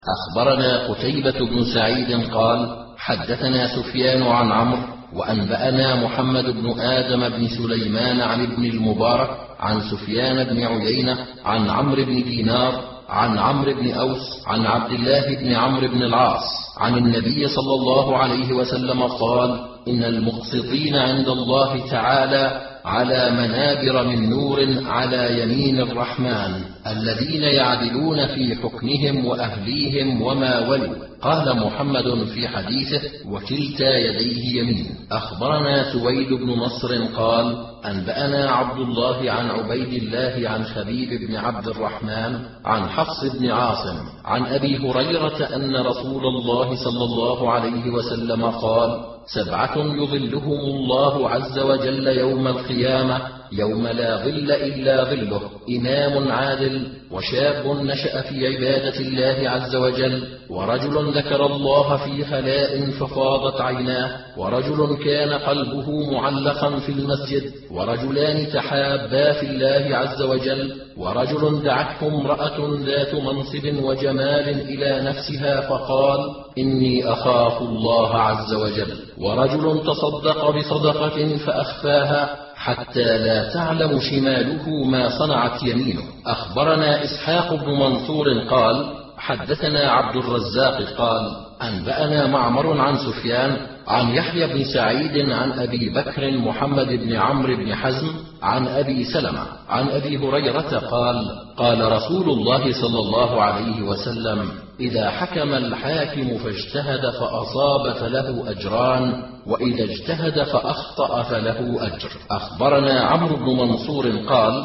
أخبرنا قتيبة بن سعيد قال حدثنا سفيان عن عمرو وأنبأنا محمد بن آدم بن سليمان عن ابن المبارك عن سفيان بن عيينة عن عمرو بن دينار عن عمرو بن أوس عن عبد الله بن عمرو بن العاص عن النبي صلى الله عليه وسلم قال إن المقسطين عند الله تعالى على منابر من نور على يمين الرحمن الذين يعدلون في حكمهم وأهليهم وما ولوا. قال محمد في حديثه وكلتا يديه يمين. أخبرنا سويد بن نصر قال أنبأنا عبد الله عن عبيد الله عن خبيب بن عبد الرحمن عن حفص بن عاصم عن أبي هريرة أن رسول الله صلى الله عليه وسلم قال 7 يظلهم الله عز وجل يوم القيامة يوم لا ظل إلا ظله إمام عادل وشاب نشأ في عبادة الله عز وجل ورجل ذكر الله في خلاء ففاضت عيناه ورجل كان قلبه معلقا في المسجد ورجلان تحابا في الله عز وجل ورجل دعته امرأة ذات منصب وجمال إلى نفسها فقال إني أخاف الله عز وجل ورجل تصدق بصدقة فأخفاها حتى لا تعلم شماله ما صنعت يمينه. أخبرنا إسحاق بن منصور قال حدثنا عبد الرزاق قال أنبأنا معمر عن سفيان عن يحيى بن سعيد عن أبي بكر محمد بن عمرو بن حزم عن أبي سلمة عن أبي هريرة قال قال رسول الله صلى الله عليه وسلم إذا حكم الحاكم فاجتهد فأصاب فله أجران وإذا اجتهد فأخطأ فله أجر. أخبرنا عمرو بن منصور قال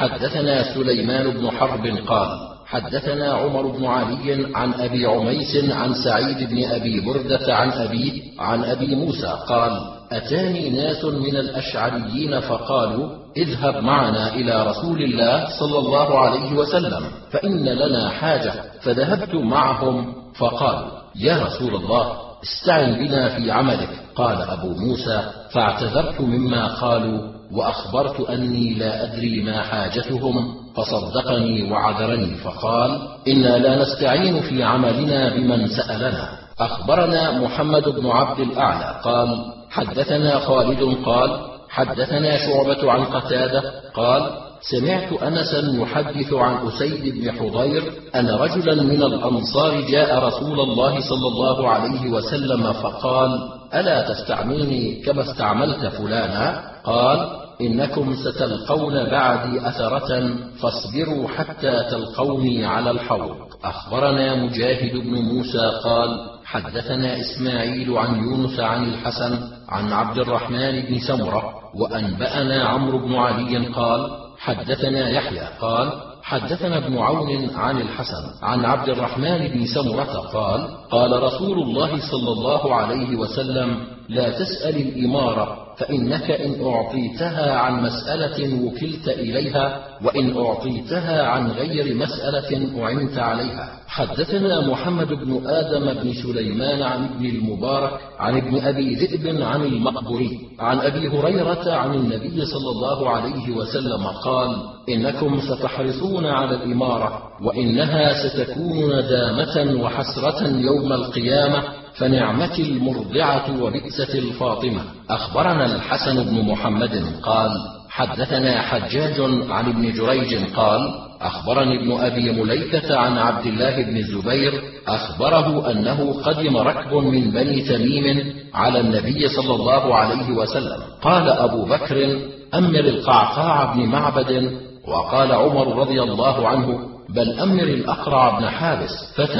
حدثنا سليمان بن حرب قال حدثنا عمر بن علي عن أبي عميس عن سعيد بن أبي بردة عن أبيه عن أبي موسى قال أتاني ناس من الأشعريين فقالوا اذهب معنا إلى رسول الله صلى الله عليه وسلم فإن لنا حاجة. فذهبت معهم فقالوا يا رسول الله استعن بنا في عملك. قال أبو موسى فاعتذرت مما قالوا وأخبرت أني لا أدري ما حاجتهم فصدقني وعذرني فقال إنا لا نستعين في عملنا بمن سألنا. أخبرنا محمد بن عبد الأعلى قال حدثنا خالد قال حدثنا شعبة عن قتادة قال سمعت أنسا يحدث عن أسيد بن حضير أن رجلا من الأنصار جاء رسول الله صلى الله عليه وسلم فقال ألا تستعملني كما استعملت فلانا؟ قال إنكم ستلقون بعدي أثرة فاصبروا حتى تلقوني على الحوض. أخبرنا مجاهد بن موسى قال حدثنا إسماعيل عن يونس عن الحسن عن عبد الرحمن بن سمرة وأنبأنا عمرو بن علي قال حدثنا يحيى قال حدثنا ابن عون عن الحسن عن عبد الرحمن بن سمرة قال قال رسول الله صلى الله عليه وسلم لا تسأل الإمارة فإنك إن أعطيتها عن مسألة وكلت إليها وإن أعطيتها عن غير مسألة أعنت عليها. حدثنا محمد بن آدم بن سليمان عن ابن المبارك عن ابن أبي ذئب عن المقبري عن أبي هريرة عن النبي صلى الله عليه وسلم قال إنكم ستحرصون على الإمارة وإنها ستكون ندامة وحسرة يوم القيامة فنعمة المرضعة وبئسة الفاطمة. أخبرنا الحسن بن محمد قال حدثنا حجاج عن ابن جريج قال أخبرني ابن أبي مليكة عن عبد الله بن الزبير أخبره أنه قدم ركب من بني تميم على النبي صلى الله عليه وسلم. قال أبو بكر أمر القعقاع بن معبد وقال عمر رضي الله عنه بل أمر الأقرع بن حابس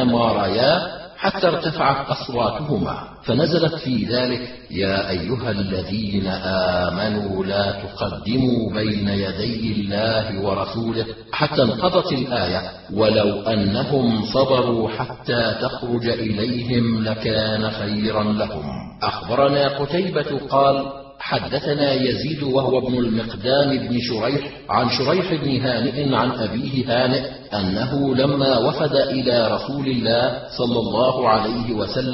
فتماريا حتى ارتفعت أصواتهما فنزلت في ذلك يا أيها الذين آمنوا لا تقدموا بين يدي الله ورسوله حتى انقضت الآية ولو أنهم صبروا حتى تخرج إليهم لكان خيرا لهم. أخبرنا قتيبة قال حدثنا يزيد وهو ابن المقدام بن شريح عن شريح بن هانئ عن أبيه هانئ أنه لما وفد إلى رسول الله صلى الله عليه وسلم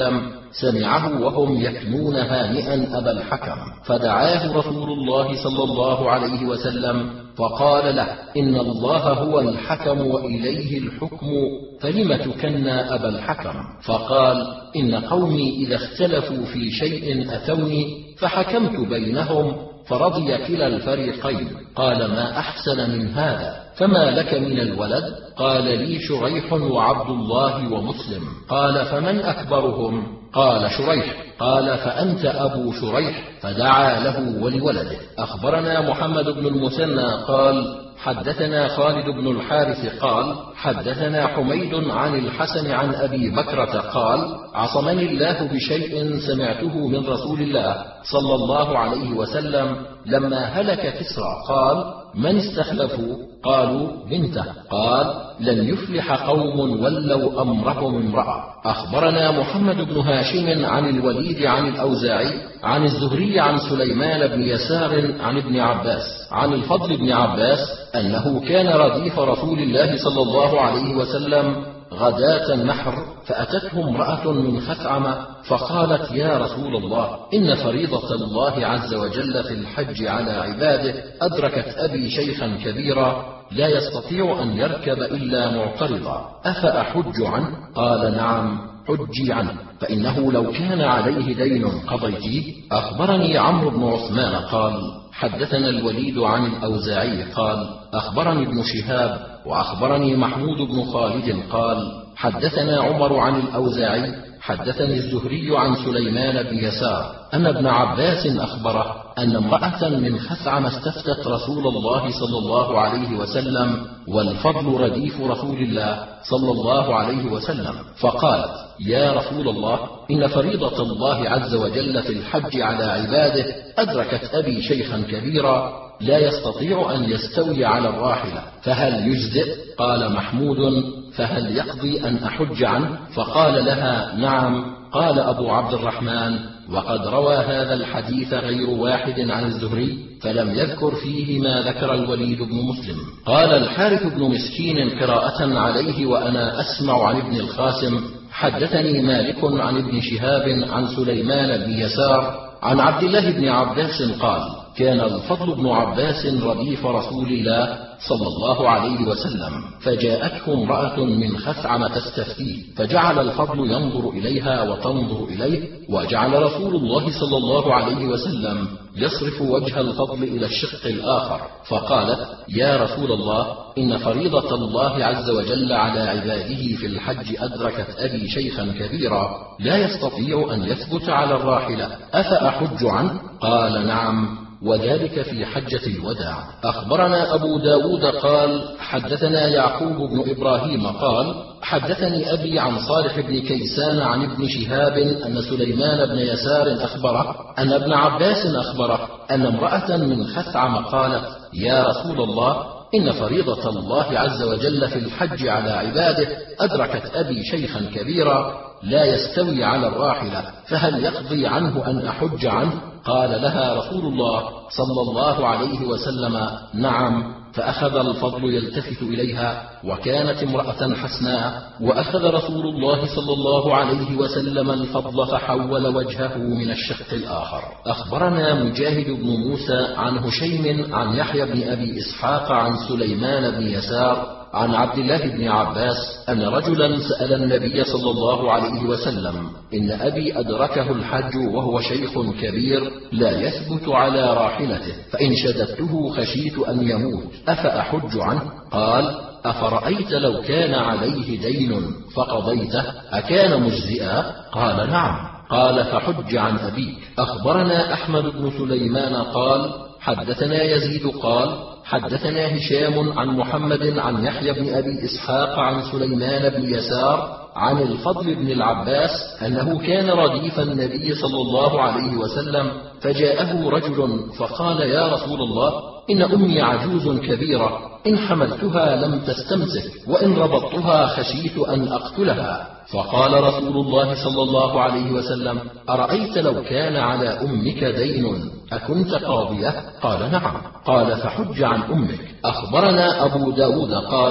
سمعه وهم يكنون هانئا أبا الحكم، فدعاه رسول الله صلى الله عليه وسلم فقال له: إن الله هو الحكم وإليه الحكم، فلم تكنى أبا الحكم؟ فقال: إن قومي إذا اختلفوا في شيء أتوني فحكمت بينهم فرضي كلا الفريقين. قال: ما أحسن من هذا، فما لك من الولد؟ قال: لي شريح وعبد الله ومسلم. قال: فمن أكبرهم؟ قال: شريح. قال: فأنت أبو شريح. فدعا له ولولده. أخبرنا محمد بن المثنى قال: حدثنا خالد بن الحارث قال: حدثنا حميد عن الحسن عن أبي بكرة قال: عصمني الله بشيء سمعته من رسول الله صلى الله عليه وسلم لما هلك كسرى. قال: من استخلفوا؟ قالوا: بنته. قال: لن يفلح قوم ولوا أمرهم امرأة. أخبرنا محمد بن هاشم عن الوليد عن الأوزاعي عن الزهري عن سليمان بن يسار عن ابن عباس عن الفضل بن عباس أنه كان رديف رسول الله صلى الله عليه وسلم غداة النحر، فأتته امرأة من خثعم فقالت: يا رسول الله، إن فريضة الله عز وجل في الحج على عباده أدركت أبي شيخا كبيرا لا يستطيع أن يركب إلا معترضا، أفأحج عنه؟ قال: نعم، حجي عنه، فإنه لو كان عليه دين قضيتيه. أخبرني عمرو بن عثمان قال: حدثنا الوليد عن الأوزاعي قال: أخبرني ابن شهاب وأخبرني محمود بن خالد قال: حدثنا عمر عن الأوزاعي حدثني الزهري عن سليمان بن يسار أن ابن عباس أخبره أن امرأة من خثعم استفتت رسول الله صلى الله عليه وسلم والفضل رديف رسول الله صلى الله عليه وسلم، فقالت: يا رسول الله، إن فريضة الله عز وجل في الحج على عباده أدركت أبي شيخا كبيرا لا يستطيع أن يستوي على الراحلة، فهل يجزئ؟ قال محمود: فهل يقضي أن أحج عنه؟ فقال لها: نعم. قال أبو عبد الرحمن: وقد روى هذا الحديث غير واحد عن الزهري، فلم يذكر فيه ما ذكر الوليد بن مسلم. قال الحارث بن مسكين قراءة عليه وأنا أسمع عن ابن القاسم: حدثني مالك عن ابن شهاب عن سليمان بن يسار عن عبد الله بن عباس قال: كان الفضل بن عباس رديف رسول الله صلى الله عليه وسلم، فجاءته امرأة من خثعم تستفتيه، فجعل الفضل ينظر إليها وتنظر إليه، وجعل رسول الله صلى الله عليه وسلم يصرف وجه الفضل إلى الشق الآخر، فقالت: يا رسول الله، إن فريضة الله عز وجل على عباده في الحج أدركت أبي شيخا كبيرا لا يستطيع أن يثبت على الراحلة، أفأحج عنه؟ قال: نعم، وذلك في حجة الوداع. أخبرنا أبو داود قال: حدثنا يعقوب بن إبراهيم قال: حدثني أبي عن صالح بن كيسان عن ابن شهاب أن سليمان بن يسار أخبره أن ابن عباس أخبره أن امرأة من خثعم قالت: يا رسول الله، إن فريضة الله عز وجل في الحج على عباده أدركت أبي شيخا كبيرا لا يستوي على الراحلة، فهل يقضي عنه أن أحج عنه؟ قال لها رسول الله صلى الله عليه وسلم: نعم. فأخذ الفضل يلتفت إليها، وكانت امرأة حسناء، وأخذ رسول الله صلى الله عليه وسلم الفضل فحول وجهه من الشق الآخر. أخبرنا مجاهد بن موسى عن هشيم عن يحيى بن أبي إسحاق عن سليمان بن يسار عن عبد الله بن عباس أن رجلا سأل النبي صلى الله عليه وسلم: إن أبي أدركه الحج وهو شيخ كبير لا يثبت على راحلته، فإن شددته خشيت أن يموت، أفأحج عنه؟ قال: أفرأيت لو كان عليه دين فقضيته أكان مجزئا؟ قال: نعم. قال: فحج عن أبيك. أخبرنا أحمد بن سليمان قال: حدثنا يزيد قال: حدثنا هشام عن محمد عن يحيى بن أبي إسحاق عن سليمان بن يسار عن الفضل بن العباس أنه كان رديف النبي صلى الله عليه وسلم، فجاءه رجل فقال: يا رسول الله، إن أمي عجوز كبيرة، إن حملتها لم تستمسك، وإن ربطتها خشيت أن أقتلها. فقال رسول الله صلى الله عليه وسلم: أرأيت لو كان على أمك دين أكنت قاضية؟ قال: نعم. قال: فحج عن أمك. أخبرنا أبو داود قال: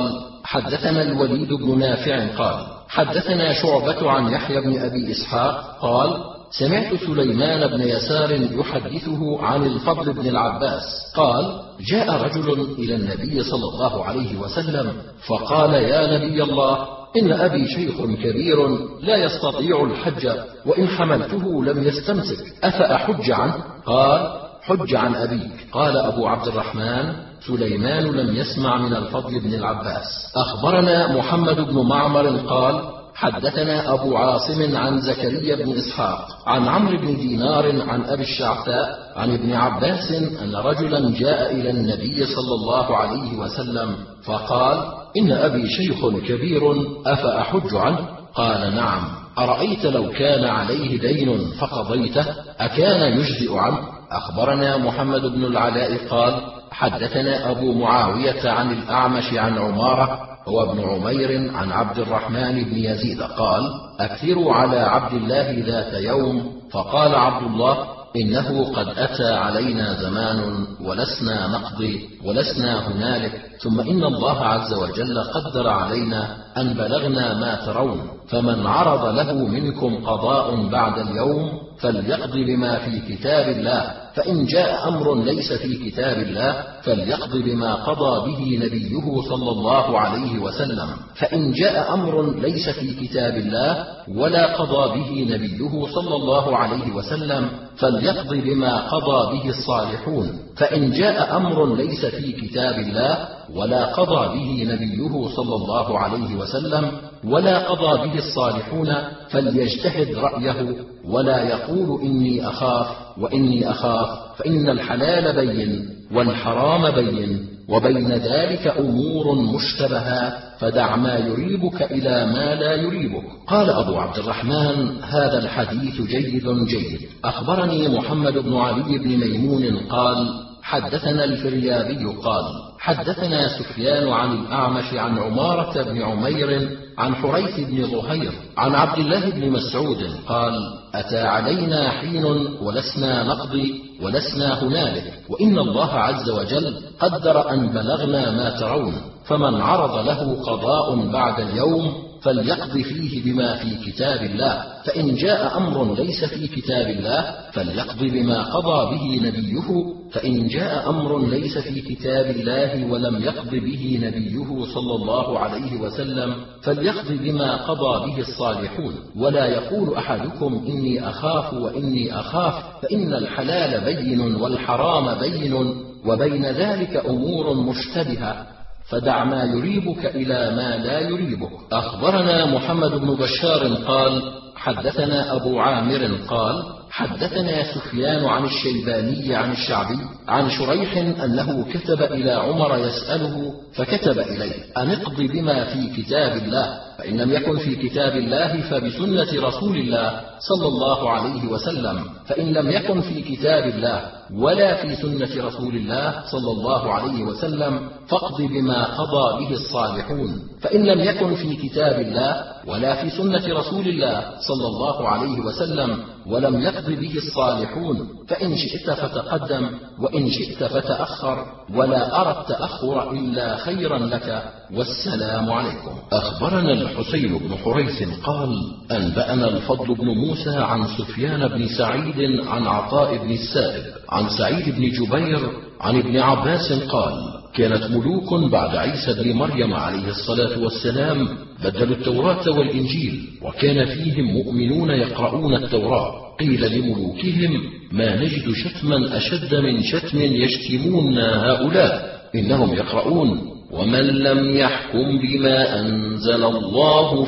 حدثنا الوليد بن نافع قال حدثنا شعبة عن يحيى بن أبي إسحاق قال سمعت سليمان بن يسار يحدثه عن الفضل بن العباس قال جاء رجل إلى النبي صلى الله عليه وسلم فقال يا نبي الله إن أبي شيخ كبير لا يستطيع الحج وإن حملته لم يستمسك أفأحج عنه؟ قال حج عن أبيك. قال أبو عبد الرحمن سليمان لم يسمع من الفضل بن العباس. أخبرنا محمد بن معمر قال حدثنا أبو عاصم عن زكريا بن إسحاق عن عمرو بن دينار عن أبي الشعثاء عن ابن عباس أن رجلا جاء إلى النبي صلى الله عليه وسلم فقال إن أبي شيخ كبير أفأحج عنه؟ قال نعم. أرأيت لو كان عليه دين فقضيته أكان يجزئ عنه؟ أخبرنا محمد بن العلاء قال حدثنا أبو معاوية عن الأعمش عن عمارة هو ابن عمير عن عبد الرحمن بن يزيد قال أكثروا على عبد الله ذات يوم فقال عبد الله إنه قد أتى علينا زمان ولسنا نقضي ولسنا هنالك ثم إن الله عز وجل قدر علينا أن بلغنا ما ترون فمن عرض له منكم قضاء بعد اليوم فليقض بما في كتاب الله فإن جاء أمر ليس في كتاب الله فليقض بما قضى به نبيه صلى الله عليه وسلم فإن جاء أمر ليس في كتاب الله ولا قضى به نبيه صلى الله عليه وسلم فليقض بما قضى به الصالحون فإن جاء أمر ليس في كتاب الله ولا قضى به نبيه صلى الله عليه وسلم ولا قضى به الصالحون فليجتهد رأيه ولا يقول إني أخاف وإني أخاف فإن الحلال بين والحرام بين وبين ذلك أمور مشتبهات فدع ما يريبك إلى ما لا يريبك. قال أبو عبد الرحمن هذا الحديث جيد. أخبرني محمد بن علي بن ميمون قال حدثنا الفريابي قال حدثنا سفيان عن الأعمش عن عمارة بن عمير عن حريث بن ظهير عن عبد الله بن مسعود قال أتى علينا حين ولسنا نقضي ولسنا هنالك وإن الله عز وجل قدر أن بلغنا ما ترون فمن عرض له قضاء بعد اليوم فليقض فيه بما في كتاب الله فإن جاء أمر ليس في كتاب الله فليقض بما قضى به نبيه فإن جاء أمر ليس في كتاب الله ولم يقض به نبيه صلى الله عليه وسلم فليقض بما قضى به الصالحون ولا يقول أحدكم إني أخاف وإني أخاف فإن الحلال بين والحرام بين وبين ذلك أمور مشتبهة فدع ما يريبك إلى ما لا يريبك. أخبرنا محمد بن بشار قال حدثنا أبو عامر قال حدثنا سفيان عن الشيباني عن الشعبي عن شريح أنه كتب إلى عمر يسأله فكتب إليه أن اقض بما في كتاب الله فإن لم يكن في كتاب الله فبسنة رسول الله صلى الله عليه وسلم فإن لم يكن في كتاب الله ولا في سنة رسول الله صلى الله عليه وسلم فاقض بما قضى به الصالحون فإن لم يكن في كتاب الله ولا في سنة رسول الله صلى الله عليه وسلم ولم يقض به الصالحون فإن شئت فتقدم وإن شئت فتأخر ولا أرى التأخر إلا خيرا لك والسلام عليكم. أخبرنا الحسين بن حريث قال أنبأنا الفضل بن موسى عن سفيان بن سعيد عن عطاء بن السائب عن سعيد بن جبير عن ابن عباس قال كانت ملوك بعد عيسى بن مريم عليه الصلاة والسلام بدلوا التوراة والإنجيل وكان فيهم مؤمنون يقرؤون التوراة قيل لملوكهم ما نجد شتما أشد من شتم يشتمون هؤلاء إنهم يقرؤون ومن لم يحكم بما أنزل الله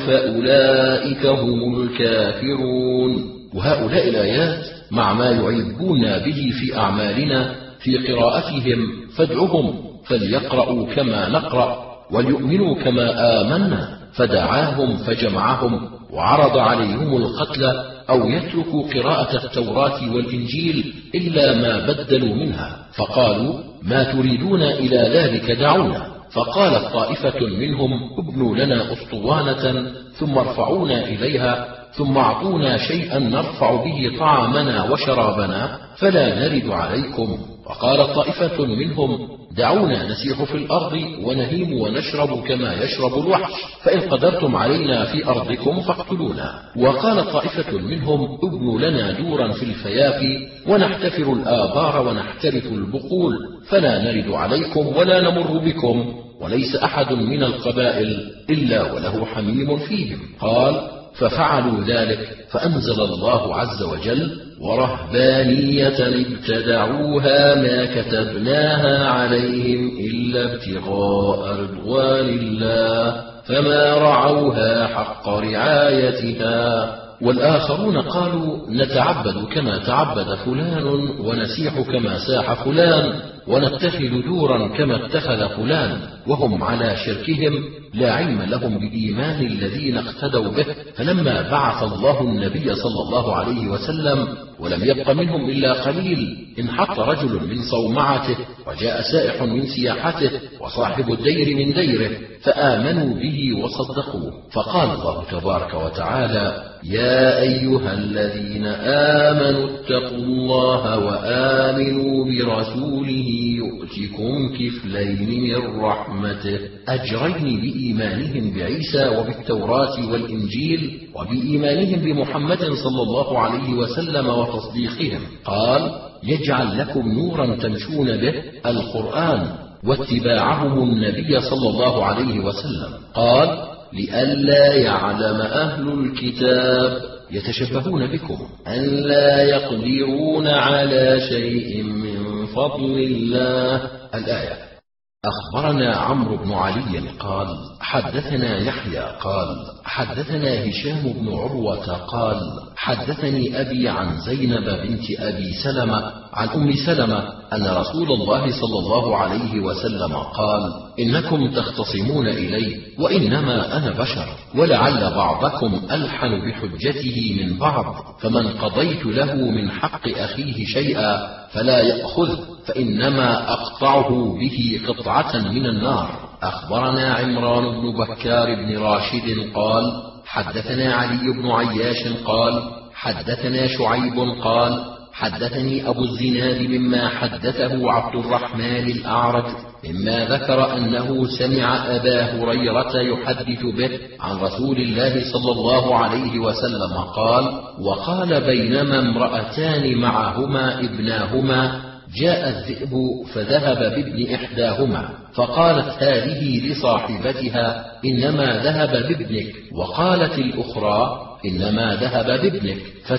فأولئك هم الكافرون وهؤلاء الآيات مع ما يعيبون به في أعمالنا في قراءتهم فادعهم فليقرأوا كما نقرأ وليؤمنوا كما آمنا فدعاهم فجمعهم وعرض عليهم القتل أو يتركوا قراءة التوراة والإنجيل إلا ما بدلوا منها فقالوا ما تريدون إلى ذلك دعونا فقالت طائفة منهم ابنوا لنا أسطوانة ثم ارفعونا إليها ثم اعطونا شيئا نرفع به طعامنا وشرابنا فلا نرد عليكم وقالت طائفة منهم دعونا نسيح في الأرض ونهيم ونشرب كما يشرب الوحش، فإن قدرتم علينا في أرضكم فاقتلونا. وقال طائفة منهم ابنوا لنا دورا في الفيافي ونحتفر الآبار ونحترث البقول، فلا نرد عليكم ولا نمر بكم، وليس أحد من القبائل إلا وله حميم فيهم. قال ففعلوا ذلك، فأنزل الله عز وجل ورهبانية ابتدعوها ما كتبناها عليهم إلا ابتغاء رضوان الله فما رعوها حق رعايتها. والآخرون قالوا نتعبد كما تعبد فلان، ونسيح كما ساح فلان، ونتخذ دورا كما اتخذ فلان، وهم على شركهم لا علم لهم بإيمان الذين اقتدوا به. فلما بعث الله النبي صلى الله عليه وسلم ولم يبق منهم إلا قليل، انحط رجل من صومعته، وجاء سائح من سياحته، وصاحب الدير من ديره، فآمنوا به وصدقوه. فقال الله تبارك وتعالى يا أيها الذين آمنوا اتقوا الله وآمنوا برسوله يؤتكم كفلين من رحمته، أجرين بإيمانهم بعيسى وبالتوراة والإنجيل، وبإيمانهم بمحمد صلى الله عليه وسلم وتصديقهم. قال يجعل لكم نورا تمشون به، القرآن، واتباعهم النبي صلى الله عليه وسلم. قال لئلا يعلم أهل الكتاب يتشبهون بكم أن لا يقدرون على شيء من فضل الله. الآية. أخبرنا عمرو بن علي قال حدثنا يحيى قال حدثنا هشام بن عروة قال حدثني أبي عن زينب بنت أبي سلمة عن أم سلمة أن رسول الله صلى الله عليه وسلم قال إنكم تختصمون إلي وإنما أنا بشر، ولعل بعضكم ألحن بحجته من بعض، فمن قضيت له من حق أخيه شيئا فلا يأخذ، فإنما أقطعه به قطعة من النار. أخبرنا عمران بن بكار بن راشد قال حدثنا علي بن عياش قال حدثنا شعيب قال حدثني أبو الزناد مما حدثه عبد الرحمن الأعرج مما ذكر أنه سمع أبا هريرة يحدث به عن رسول الله صلى الله عليه وسلم قال وقال بينما امرأتان معهما ابناهما جاء الذئب فذهب بابن إحداهما، فقالت هذه لصاحبتها إنما ذهب بابنك، وقالت الأخرى إنما ذهب بابنك،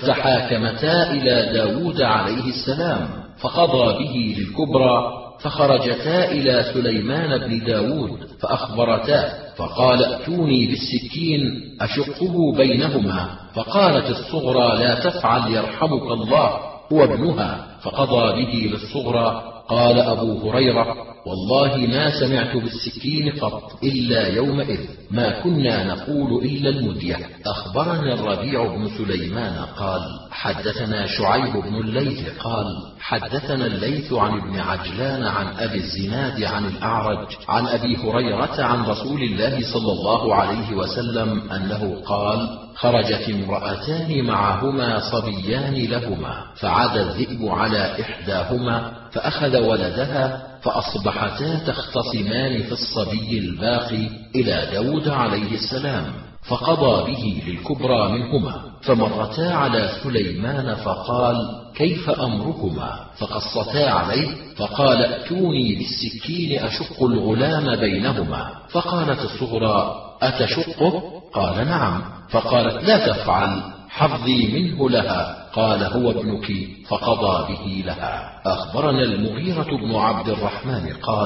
فتحاكمتا إلى داود عليه السلام، فقضى به للكبرى، فخرجتا إلى سليمان بن داود فأخبرتاه، فقال ائتوني بالسكين أشقه بينهما، فقالت الصغرى لا تفعل يرحمك الله، هو ابنها، فقضى به للصغرى. قال أبو هريرة والله ما سمعت بالسكين قط إلا يومئذ، ما كنا نقول إلا المدية. أخبرنا الربيع بن سليمان قال حدثنا شعيب بن الليث قال حدثنا الليث عن ابن عجلان عن أبي الزناد عن الأعرج عن أبي هريرة عن رسول الله صلى الله عليه وسلم أنه قال خرجت امرأتان معهما صبيان لهما، فعاد الذئب على إحداهما فأخذ ولدها، فأصبحتا تختصمان في الصبي الباقي إلى داود عليه السلام، فقضى به للكبرى منهما، فمرتا على سليمان فقال كيف أمركما؟ فقصتا عليه، فقال ائتوني بالسكين أشق الغلام بينهما، فقالت الصغرى أتشقه؟ قال نعم، فقالت لا تفعل، حظي منه لها، قال هو ابنك، فقضى به لها. أخبرنا المغيرة بن عبد الرحمن قال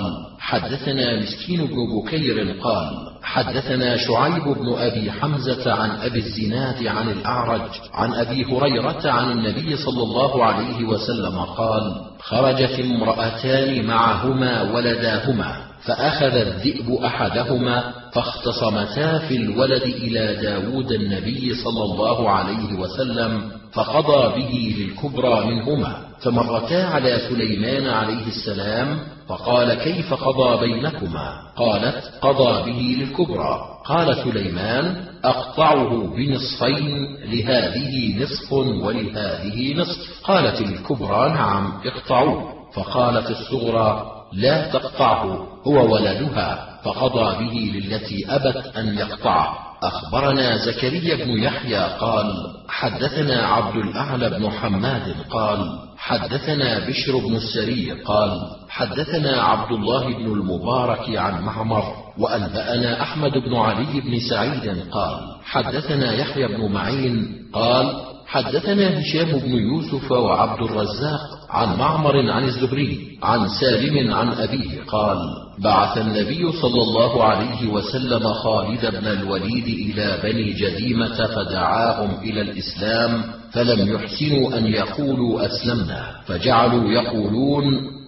حدثنا مسكين بن بكير قال حدثنا شعيب بن أبي حمزة عن أبي الزناد عن الأعرج عن أبي هريرة عن النبي صلى الله عليه وسلم قال خرجت امرأتان معهما ولداهما، فأخذ الذئب أحدهما، فاختصمتا في الولد إلى داود النبي صلى الله عليه وسلم، فقضى به للكبرى منهما، فمرتا على سليمان عليه السلام، فقال كيف قضى بينكما؟ قالت قضى به للكبرى. قال سليمان أقطعه بنصفين، لهذه نصف ولهذه نصف. قالت الكبرى نعم اقطعوه. فقالت الصغرى لا تقطعه هو ولدها، فقضى به للتي أبت أن يقطعه. أخبرنا زكريا بن يحيى قال حدثنا عبد الأعلى بن حماد قال حدثنا بشر بن السري قال حدثنا عبد الله بن المبارك عن معمر وأنبأنا أحمد بن علي بن سعيد قال حدثنا يحيى بن معين قال حدثنا هشام بن يوسف وعبد الرزاق عن معمر عن الزهري عن سالم عن أبيه قال بعث النبي صلى الله عليه وسلم خالد بن الوليد إلى بني جذيمة فدعاهم إلى الإسلام، فلم يحسنوا أن يقولوا أسلمنا، فجعلوا يقولون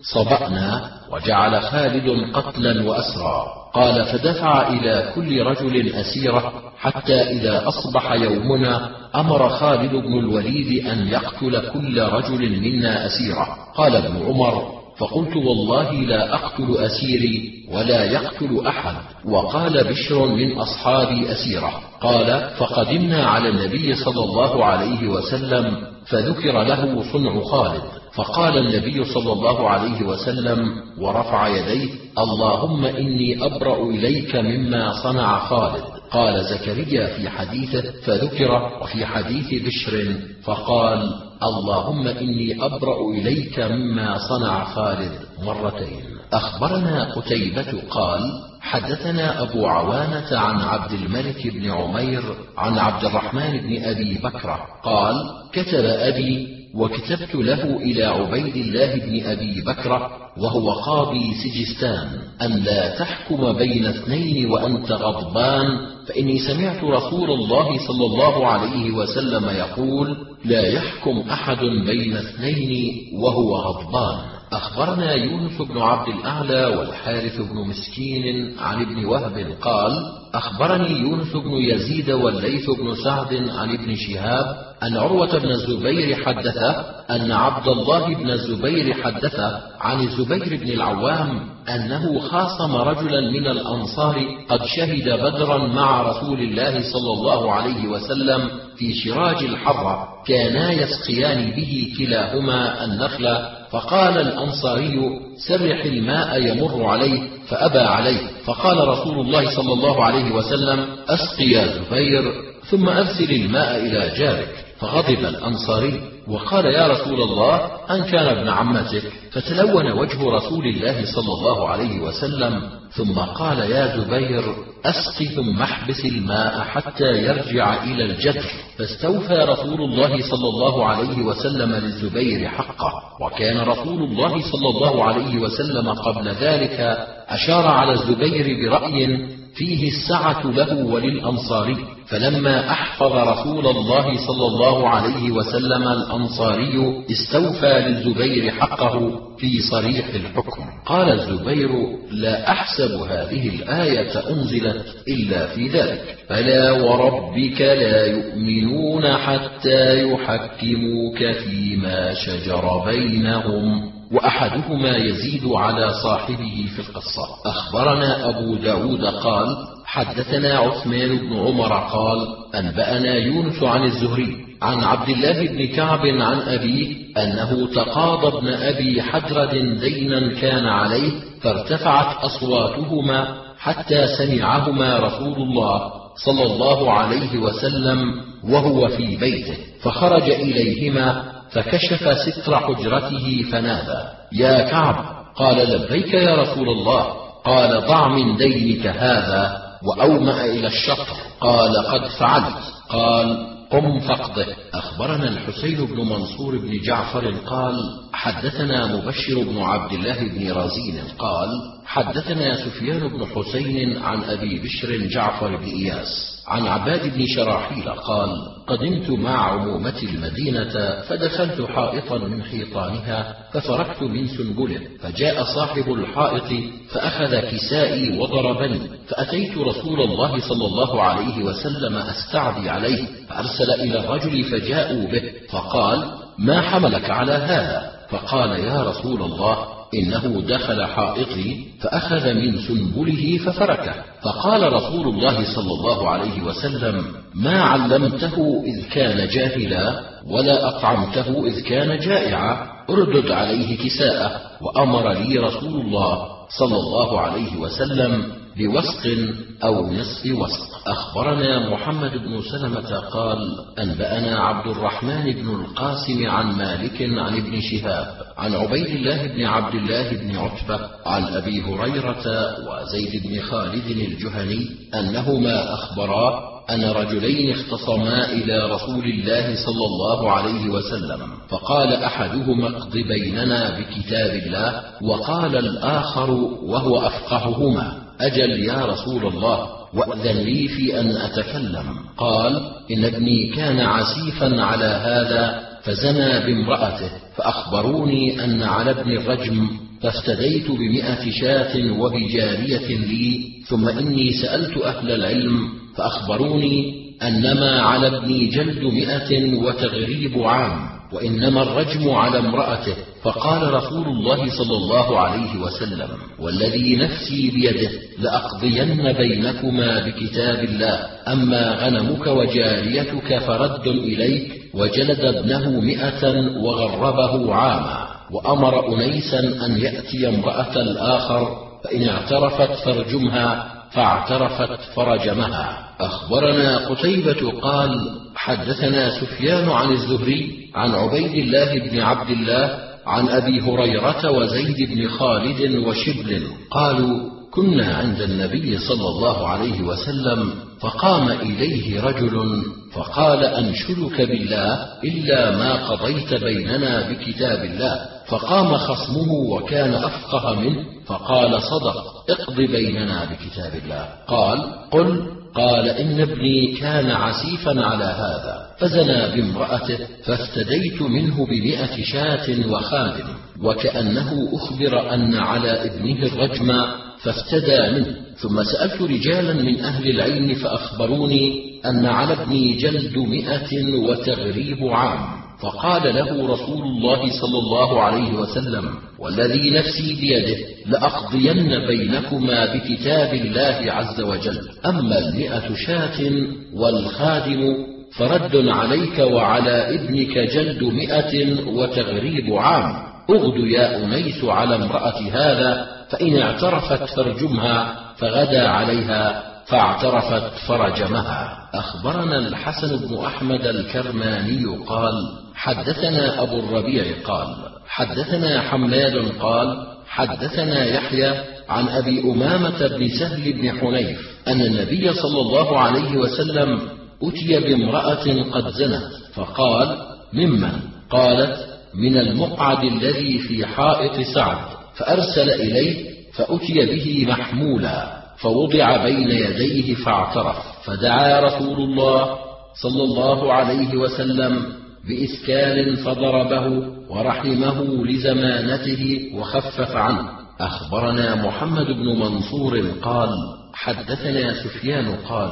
صبأنا، وجعل خالد قتلا وأسرى. قال فدفع إلى كل رجل أسيرة، حتى إذا أصبح يومنا أمر خالد بن الوليد أن يقتل كل رجل منا أسيرة. قال ابن عمر فقلت والله لا أقتل أسيري ولا يقتل أحد. وقال بشر من أصحابي أسيرة. قال فقدمنا على النبي صلى الله عليه وسلم فذكر له صنع خالد، فقال النبي صلى الله عليه وسلم ورفع يديه اللهم إني أبرأ إليك مما صنع خالد. قال زكريا في حديثه فذكر، وفي حديث بشر فقال اللهم إني أبرأ إليك مما صنع خالد مرتين. أخبرنا قتيبة قال حدثنا أبو عوانة عن عبد الملك بن عمير عن عبد الرحمن بن أبي بكر قال كتب أبي وكتبت له إلى عبيد الله بن أبي بكر وهو قاضي سجستان أن لا تحكم بين اثنين وأنت غضبان، فإني سمعت رسول الله صلى الله عليه وسلم يقول لا يحكم أحد بين اثنين وهو غضبان. أخبرنا يونس بن عبد الأعلى والحارث بن مسكين عن ابن وهب قال أخبرني يونس بن يزيد والليث بن سعد عن ابن شهاب أن عروة بن الزبير حدثه أن عبد الله بن الزبير حدثه عن الزبير بن العوام أنه خاصم رجلا من الأنصار قد شهد بدرا مع رسول الله صلى الله عليه وسلم في شراج الحرة، كانا يسقيان به كلاهما النخل، فقال الأنصاري سرح الماء يمر عليه، فأبى عليه، فقال رسول الله صلى الله عليه وسلم أسق يا زبير ثم أرسل الماء إلى جارك، فغضب الأنصاري وقال يا رسول الله أن كان ابن عمتك، فتلون وجه رسول الله صلى الله عليه وسلم، ثم قال يا زبير أسق ثم احبس الماء حتى يرجع إلى الجدر، فاستوفى رسول الله صلى الله عليه وسلم للزبير حقه. وكان رسول الله صلى الله عليه وسلم قبل ذلك أشار على الزبير برأي فيه السعة له وللأنصاري، فلما أحفظ رسول الله صلى الله عليه وسلم الأنصاري استوفى للزبير حقه في صريح الحكم. قال الزبير لا أحسب هذه الآية أنزلت إلا في ذلك، فلا وربك لا يؤمنون حتى يحكموك فيما شجر بينهم وأحدهما يزيد على صاحبه في القصة. أخبرنا أبو داود قال حدثنا عثمان بن عمر قال أنبأنا يونس عن الزهري عن عبد الله بن كعب عن أبيه أنه تقاضى ابن أبي حدرد دينا كان عليه، فارتفعت أصواتهما حتى سمعهما رسول الله صلى الله عليه وسلم وهو في بيته، فخرج إليهما فكشف ستر حجرته فنادى يا كعب، قال لبيك يا رسول الله، قال ضع من دينك هذا، وأومأ إلى الشطر، قال قد فعلت، قال قم فاقضه. أخبرنا الحسين بن منصور بن جعفر قال حدثنا مبشر بن عبد الله بن رزين قال حدثنا سفيان بن حسين عن أبي بشر جعفر بن إياس عن عباد بن شراحيل قال قدمت مع عمومة المدينة فدخلت حائطا من حيطانها ففرقت من سنبله، فجاء صاحب الحائط فأخذ كسائي وضربني، فأتيت رسول الله صلى الله عليه وسلم أستعدي عليه، فأرسل إلى الرجل فجاءوا به، فقال ما حملك على هذا؟ فقال يا رسول الله إنه دخل حائطي فأخذ من سنبله ففركه. فقال رسول الله صلى الله عليه وسلم ما علمته إذ كان جاهلا ولا أطعمته إذ كان جائعا، اردد عليه كساءه. وأمر لي رسول الله صلى الله عليه وسلم بوسق أو نصف وسق. أخبرنا محمد بن سلمة قال أنبأنا عبد الرحمن بن القاسم عن مالك عن ابن شهاب عن عبيد الله بن عبد الله بن عتبة عن أبي هريرة وزيد بن خالد الجهني أنهما أخبرا أن رجلين اختصما إلى رسول الله صلى الله عليه وسلم، فقال أحدهما اقض بيننا بكتاب الله، وقال الآخر وهو أفقههما أجل يا رسول الله، وأذن لي في أن أتكلم. قال إن ابني كان عسيفا على هذا فزنى بامرأته، فأخبروني أن على ابن الرجم، فافتديت ب100 شاة وبجارية لي، ثم إني سألت أهل العلم فأخبروني أنما على ابني جلد 100 وتغريب عام، وإنما الرجم على امرأته. فقال رسول الله صلى الله عليه وسلم والذي نفسي بيده لأقضين بينكما بكتاب الله، أما غنمك وجاريتك فرد إليك، وجلد ابنه 100 وغربه عاما. وأمر أنيسا أن يأتي امرأة الآخر، فإن اعترفت فارجمها، فاعترفت فرجمها. أخبرنا قتيبة قال حدثنا سفيان عن الزهري عن عبيد الله بن عبد الله عن أبي هريرة وزيد بن خالد وشبل قالوا كنا عند النبي صلى الله عليه وسلم، فقام إليه رجل فقال أنشدك بالله إلا ما قضيت بيننا بكتاب الله. فقام خصمه وكان أفقه منه فقال صدق، اقض بيننا بكتاب الله. قال قل. قال إن ابني كان عسيفا على هذا فزنى بامرأته، فافتديت منه ب100 شاة وخادم، وكأنه أخبر أن على ابنه الرجم فافتدى منه. ثم سألت رجالا من أهل العلم فأخبروني أن على ابني جلد 100 وتغريب عام. فقال له رسول الله صلى الله عليه وسلم والذي نفسي بيده لأقضين بينكما بكتاب الله عز وجل، أما 100 شاة والخادم فرد عليك، وعلى ابنك جلد 100 وتغريب عام. اغد يا أنيس على امرأة هذا، فإن اعترفت فارجمها، فغدا عليها فاعترفت فرجمها. أخبرنا الحسن بن أحمد الكرماني قال حدثنا أبو الربيع قال حدثنا حماد قال حدثنا يحيى عن أبي أمامة بن سهل بن حنيف أن النبي صلى الله عليه وسلم أتي بامرأة قد زنت، فقال ممن؟ قالت من المقعد الذي في حائط سعد، فأرسل إليه فأتي به محمولا، فوضع بين يديه فاعترف، فدعا رسول الله صلى الله عليه وسلم بإسكال فضربه ورحمه لزمانته وخفف عنه. أخبرنا محمد بن منصور قال حدثنا سفيان قال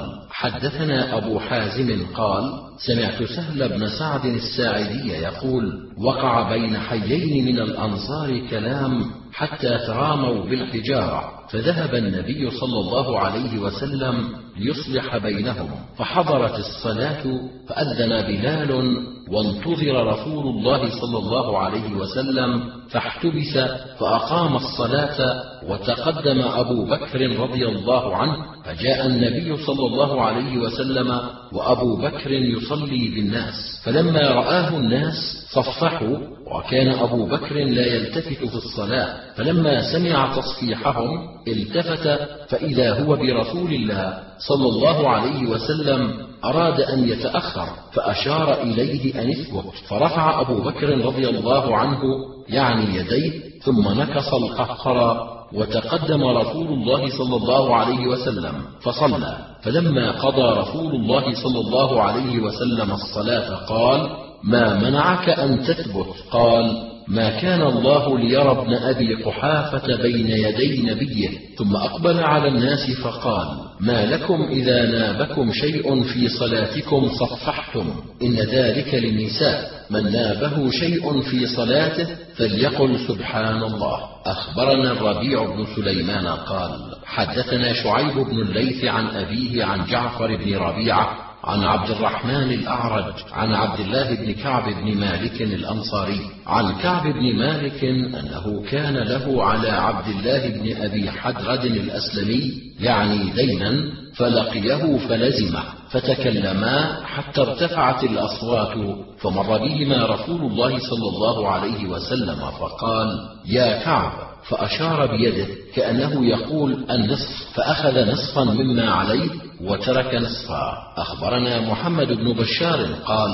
حدثنا أبو حازم قال سمعت سهل بن سعد الساعدي يقول وقع بين حيين من الأنصار كلام حتى تراموا بالحجارة، فذهب النبي صلى الله عليه وسلم ليصلح بينهم، فحضرت الصلاة فأذن بلال وانتظر رسول الله صلى الله عليه وسلم، فاحتبس فأقام الصلاة، وتقدم أبو بكر رضي الله عنه، فجاء النبي صلى الله عليه وسلم وأبو بكر يصلي بالناس، فلما رآه الناس صفحوا، وكان أبو بكر لا يلتفت في الصلاة، فلما سمع تصفيحهم التفت فإذا هو برسول الله صلى الله عليه وسلم، أراد أن يتأخر فأشار إليه أن اثبت، فرفع أبو بكر رضي الله عنه يعني يديه، ثم نكص القهقرى، وتقدم رسول الله صلى الله عليه وسلم فصلى. فلما قضى رسول الله صلى الله عليه وسلم الصلاة قال ما منعك أن تثبت؟ قال ما كان الله ليرى ابن أبي قحافة بين يدي نبيه. ثم أقبل على الناس فقال ما لكم إذا نابكم شيء في صلاتكم صفحتم؟ إن ذلك للنساء، من نابه شيء في صلاته فليقل سبحان الله. أخبرنا الربيع بن سليمان قال حدثنا شعيب بن الليث عن أبيه عن جعفر بن ربيعة عن عبد الرحمن الأعرج عن عبد الله بن كعب بن مالك الأنصاري عن كعب بن مالك أنه كان له على عبد الله بن أبي حدرد الأسلمي يعني دينا، فلقيه فلزمه، فتكلما حتى ارتفعت الأصوات، فمر بهما رسول الله صلى الله عليه وسلم فقال: يا كعب، فأشار بيده كأنه يقول النصف، فأخذ نصفا مما عليه وترك نصفا. أخبرنا محمد بن بشار قال: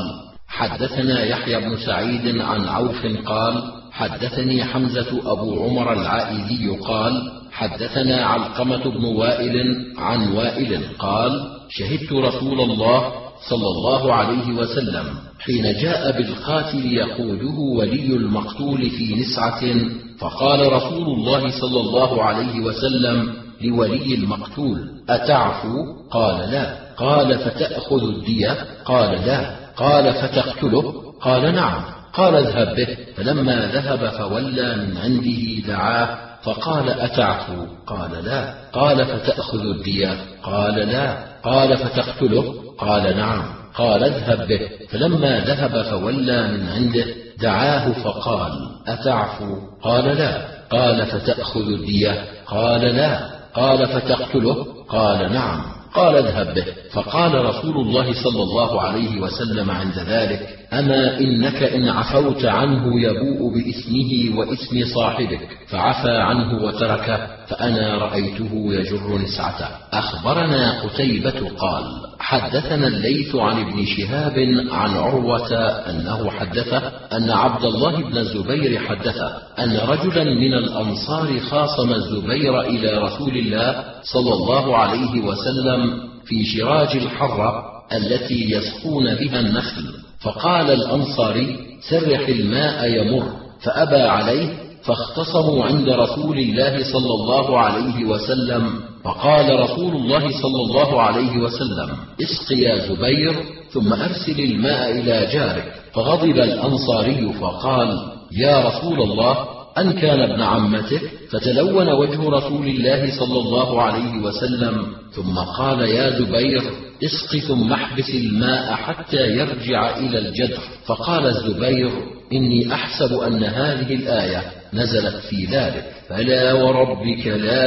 حدثنا يحيى بن سعيد عن عوف قال: حدثني حمزة أبو عمر العائذي قال: حدثنا علقمة بن وائل عن وائل قال: شهدت رسول الله صلى الله عليه وسلم حين جاء بالقاتل يقوده ولي المقتول في نسعة، فقال رسول الله صلى الله عليه وسلم لولي المقتول: أتعفو؟ قال: لا. قال: فتأخذ الدية؟ قال: لا. قال: فتقتله؟ قال: نعم. قال: اذهب به. فلما ذهب فولى من عنده دعاه فقال: أتعفو؟ قال: لا. قال: فتأخذ الدية؟ قال: لا. قال: فتقتله؟ قال: نعم. قال: اذهب به. فلما ذهب فولى من عنده دعاه فقال: أتعفو؟ قال: لا. قال: فتأخذ الدية؟ قال: لا. قال: فتقتله؟ قال: نعم. قال: اذهب به. فقال رسول الله صلى الله عليه وسلم عند ذلك: أما إنك إن عفوت عنه يبوء بإثمه وإثم صاحبك، فعفى عنه وتركه، فأنا رأيته يجر نسعته. أخبرنا قتيبة قال: حدثنا الليث عن ابن شهاب عن عروة أنه حدثه أن عبد الله بن الزبير حدثه أن رجلا من الأنصار خاصم الزبير إلى رسول الله صلى الله عليه وسلم في شراج الحرة التي يسقون بها النخل، فقال الأنصاري: سرح الماء يمر، فأبى عليه، فاختصموا عند رسول الله صلى الله عليه وسلم، فقال رسول الله صلى الله عليه وسلم: اسق يا زبير ثم أرسل الماء إلى جارك. فغضب الأنصاري فقال: يا رسول الله، أن كان ابن عمتك؟ فتلون وجه رسول الله صلى الله عليه وسلم، ثم قال: يا زبير، اسق ثم احبس الماء حتى يرجع إلى الجدر. فقال الزبير: إني أحسب أن هذه الآية نزلت في ذلك، فلا وربك لا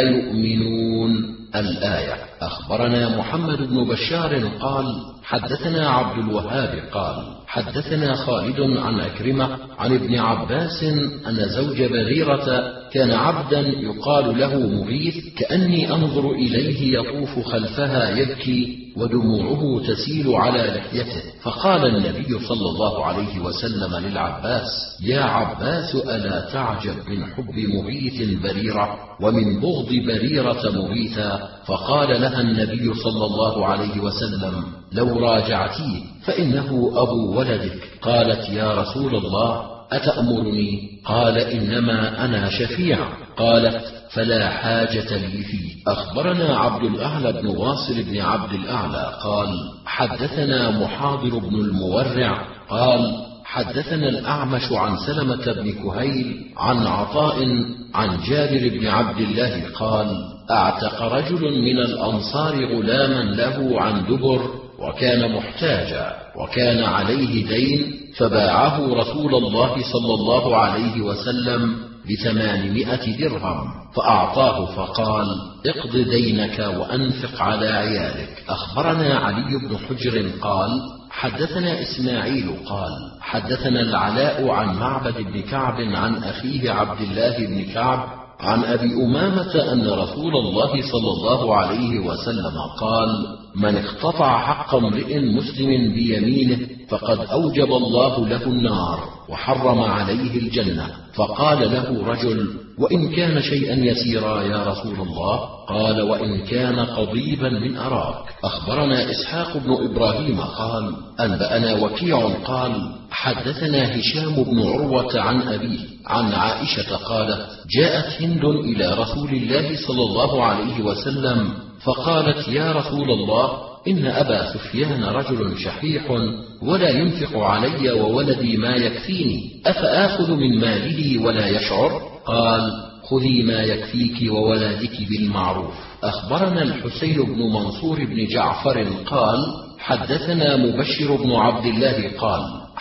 يؤمنون. الآية. أخبرنا محمد بن بشار قال: حدثنا عبد الوهاب قال: حدثنا خالد عن أكرمة عن ابن عباس أن زوج بريرة كان عبدا يقال له مغيث، كأني أنظر إليه يطوف خلفها يبكي ودموعه تسيل على لحيته. فقال النبي صلى الله عليه وسلم للعباس: يا عباس، ألا تعجب من حب مغيث بريرة ومن بغض بريرة مغيثا؟ فقال لها النبي صلى الله عليه وسلم: لو راجعتيه فإنه أبو ولدك. قالت: يا رسول الله، أتأمرني؟ قال: إنما أنا شفيع. قالت: فلا حاجة لي فيه. أخبرنا عبد الأعلى بن واصل بن عبد الأعلى قال: حدثنا محاضر بن المورع قال: حدثنا الأعمش عن سلمة بن كهيل عن عطاء عن جابر بن عبد الله قال: أعتق رجل من الأنصار غلاما له عن دبر، وكان محتاجا وكان عليه دين، فباعه رسول الله صلى الله عليه وسلم ب800 درهم، فأعطاه فقال: اقض دينك وأنفق على عيالك. أخبرنا علي بن حجر قال: حدثنا إسماعيل قال: حدثنا العلاء عن معبد بن كعب عن أخيه عبد الله بن كعب عن أبي أمامة أن رسول الله صلى الله عليه وسلم قال: من اقتطع حق امرئ مسلم بيمينه فقد أوجب الله له النار وحرم عليه الجنة. فقال له رجل: وإن كان شيئا يسيرا يا رسول الله؟ قال: وإن كان قضيبا من أراك. أخبرنا إسحاق بن إبراهيم قال: أنبأنا وكيع قال: حدثنا هشام بن عروة عن أبيه عن عائشة قالت: جاءت هند إلى رسول الله صلى الله عليه وسلم فقالت: يا رسول الله، إن أبا سفيان رجل شحيح ولا ينفق علي وولدي ما يكفيني، أفآخذ من ماله ولا يشعر؟ قال: خذي ما يكفيك وولدك بالمعروف. أخبرنا الحسين بن منصور بن جعفر قال: حدثنا مبشر بن عبد الله قال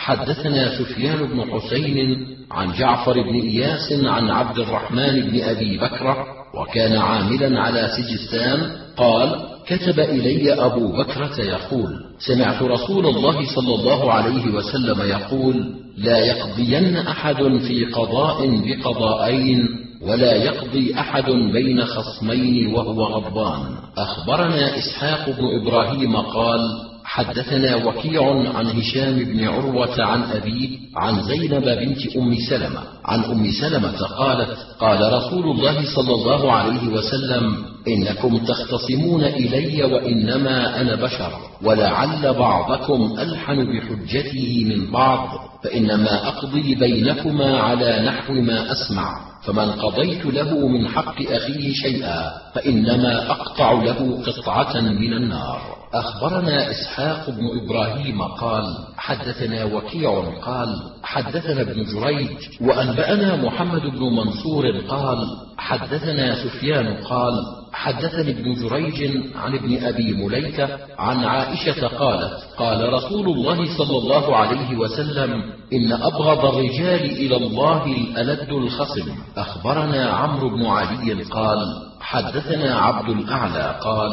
حدثنا سفيان بن حسين عن جعفر بن إياس عن عبد الرحمن بن أبي بكر وكان عاملا على سجستان قال كتب إلي أبو بكرة يقول سمعت رسول الله صلى الله عليه وسلم يقول لا يقضين أحد في قضاء بقضاءين ولا يقضي أحد بين خصمين وهو غضبان. أخبرنا إسحاق بن إبراهيم قال حدثنا وكيع عن هشام بن عروة عن أبيه عن زينب بنت أم سلمة عن أم سلمة قالت قال رسول الله صلى الله عليه وسلم إنكم تختصمون إلي وإنما أنا بشر ولعل بعضكم ألحن بحجته من بعض فإنما أقضي بينكما على نحو ما أسمع فمن قضيت له من حق أخيه شيئا فإنما أقطع له قطعة من النار. أخبرنا إسحاق بن إبراهيم قال حدثنا وكيع قال حدثنا ابن جريج وأنبأنا محمد بن منصور قال حدثنا سفيان قال حدثني ابن جريج عن ابن أبي مليكة عن عائشة قالت قال رسول الله صلى الله عليه وسلم إن أبغض الرجال إلى الله الألد الخصم. أخبرنا عمرو بن علي قال حدثنا عبد الأعلى قال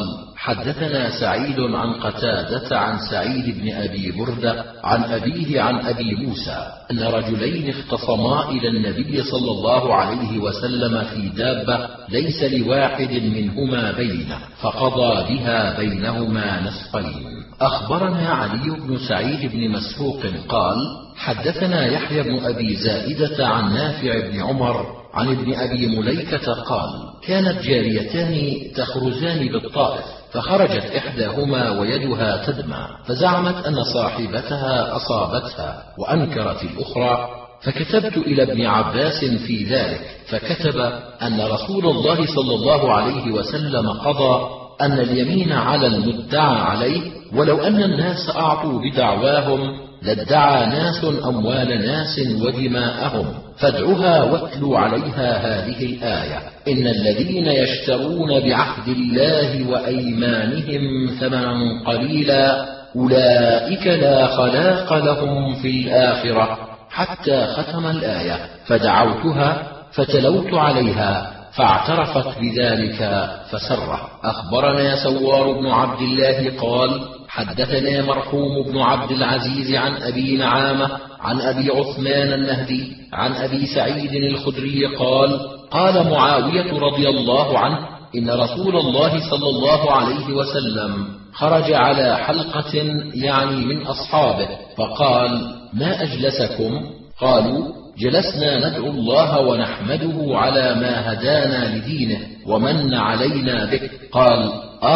حدثنا سعيد عن قتادة عن سعيد بن أبي بردة عن أبيه عن أبي موسى أن رجلين اختصما إلى النبي صلى الله عليه وسلم في دابة ليس لواحد منهما بينه فقضى بها بينهما نصفين. أخبرنا علي بن سعيد بن مسروق قال حدثنا يحيى بن أبي زائدة عن نافع بن عمر عن ابن أبي مليكة قال كانت جاريتان تخرجان بالطائف فخرجت إحداهما ويدها تدمع فزعمت أن صاحبتها أصابتها وأنكرت الأخرى فكتبت إلى ابن عباس في ذلك فكتب أن رسول الله صلى الله عليه وسلم قضى أن اليمين على المدعى عليه ولو أن الناس أعطوا بدعواهم لادعى ناس أموال ناس ودماءهم فادعها واتلوا عليها هذه الآية إن الذين يشترون بعهد الله وأيمانهم ثمنا قليلا أولئك لا خلاق لهم في الآخرة حتى ختم الآية فدعوتها فتلوت عليها فاعترفت بذلك فسره. أخبرنا سوار بن عبد الله قال حدثنا مرحوم بن عبد العزيز عن أبي نعامة عن أبي عثمان النهدي عن أبي سعيد الخدري قال قال معاوية رضي الله عنه إن رسول الله صلى الله عليه وسلم خرج على حلقة يعني من أصحابه فقال ما أجلسكم؟ قالوا جلسنا ندعو الله ونحمده على ما هدانا لدينه ومن علينا به. قال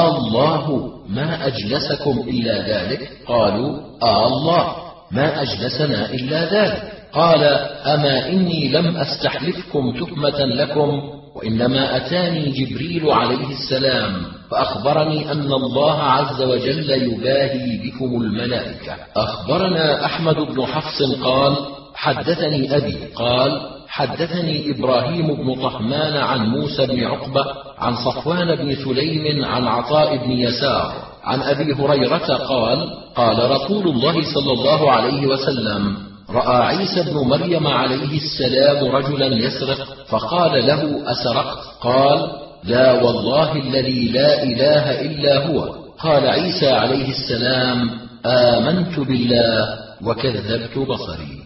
الله ما أجلسكم إلا ذلك؟ قالوا الله ما أجلسنا إلا ذلك. قال أما إني لم أستحلفكم تهمة لكم وإنما أتاني جبريل عليه السلام فأخبرني أن الله عز وجل يباهي بكم الملائكة. أخبرنا أحمد بن حفص قال حدثني أبي قال حدثني إبراهيم بن طهمان عن موسى بن عقبة عن صفوان بن سليم عن عطاء بن يسار عن أبي هريرة قال قال رسول الله صلى الله عليه وسلم رأى عيسى بن مريم عليه السلام رجلا يسرق فقال له أسرقت؟ قال لا والله الذي لا إله إلا هو. قال عيسى عليه السلام آمنت بالله وكذبت بصري.